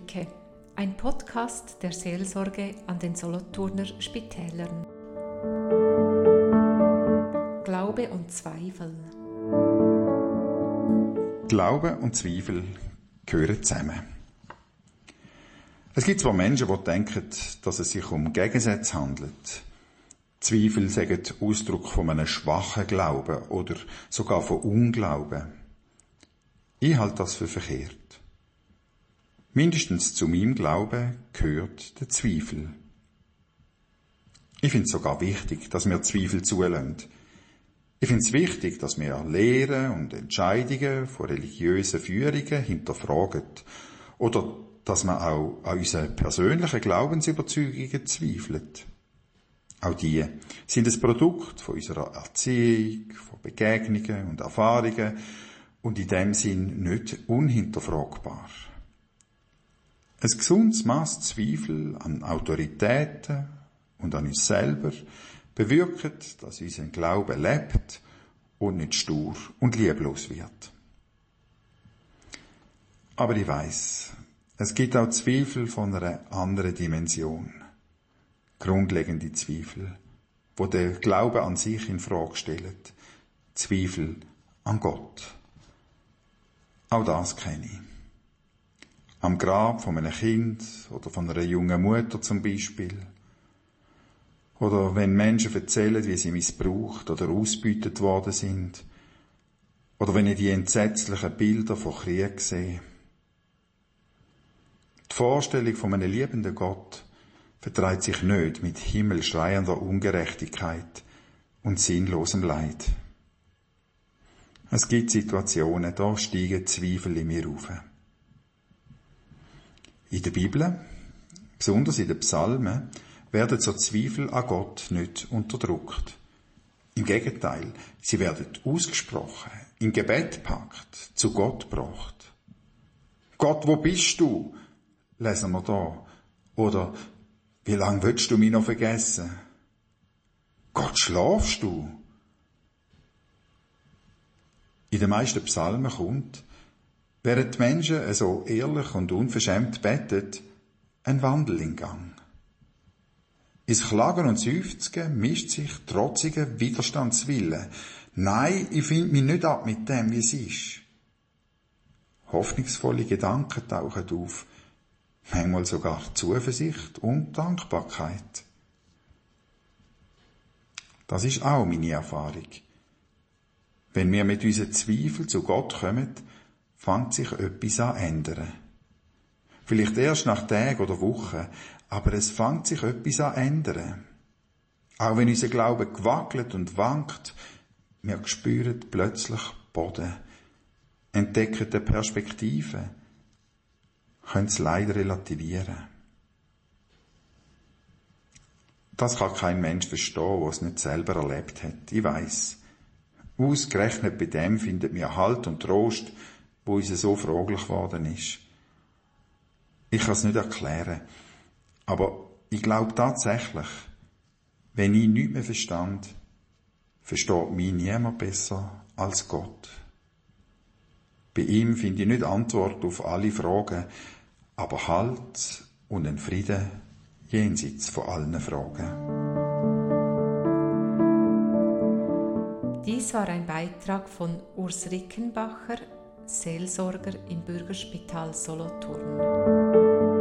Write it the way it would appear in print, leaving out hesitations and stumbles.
Blicke, ein Podcast der Seelsorge an den Solothurner Spitälern. Glaube und Zweifel. Glaube und Zweifel gehören zusammen. Es gibt zwar Menschen, die denken, dass es sich um Gegensätze handelt. Zweifel sagen Ausdruck von einem schwachen Glauben oder sogar von Unglauben. Ich halte das für verkehrt. Mindestens zu meinem Glauben gehört der Zweifel. Ich finde es sogar wichtig, dass wir Zweifel zulassen. Ich finde es wichtig, dass wir Lehren und Entscheidungen von religiösen Führungen hinterfragen oder dass man auch an unseren persönlichen Glaubensüberzeugungen zweifelt. Auch die sind ein Produkt von unserer Erziehung, von Begegnungen und Erfahrungen und in dem Sinn nicht unhinterfragbar. Ein gesundes Maß Zweifel an Autoritäten und an uns selber bewirkt, dass unser Glaube lebt und nicht stur und lieblos wird. Aber ich weiss, es gibt auch Zweifel von einer anderen Dimension. Grundlegende Zweifel, wo der Glaube an sich in Frage stellen. Zweifel an Gott. Auch das kenne ich. Am Grab von einem Kind oder von einer jungen Mutter zum Beispiel. Oder wenn Menschen erzählen, wie sie missbraucht oder ausgebeutet worden sind. Oder wenn ich die entsetzlichen Bilder von Krieg sehe. Die Vorstellung von einem liebenden Gott vertreibt sich nicht mit himmelschreiender Ungerechtigkeit und sinnlosem Leid. Es gibt Situationen, da steigen Zweifel in mir auf. In der Bibel, besonders in den Psalmen, werden so Zweifel an Gott nicht unterdrückt. Im Gegenteil, sie werden ausgesprochen, in Gebet gepackt, zu Gott gebracht. Gott, wo bist du? Lesen wir da. Oder, wie lange willst du mich noch vergessen? Gott, schlafst du? In den meisten Psalmen kommt, während die Menschen so ehrlich und unverschämt beten, ein Wandel in Gang. Ins Klagen und Seufzen mischt sich trotziger Widerstandswille. Nein, ich finde mich nicht ab mit dem, wie es ist. Hoffnungsvolle Gedanken tauchen auf, manchmal sogar Zuversicht und Dankbarkeit. Das ist auch meine Erfahrung. Wenn wir mit unseren Zweifeln zu Gott kommen, fängt sich etwas an ändern. Vielleicht erst nach Tagen oder Wochen, aber es fängt sich etwas an ändern. Auch wenn unser Glaube gewackelt und wankt, wir spüren plötzlich Boden, entdecken die Perspektive, können das Leid relativieren. Das kann kein Mensch verstehen, der es nicht selber erlebt hat. Ich weiss. Ausgerechnet bei dem findet wir Halt und Trost, wo uns so fraglich geworden ist. Ich kann es nicht erklären, aber ich glaube tatsächlich, wenn ich nichts mehr verstand, versteht mich niemand besser als Gott. Bei ihm finde ich nicht Antwort auf alle Fragen, aber Halt und einen Frieden jenseits von allen Fragen. Dies war ein Beitrag von Urs Rickenbacher, Seelsorger im Bürgerspital Solothurn.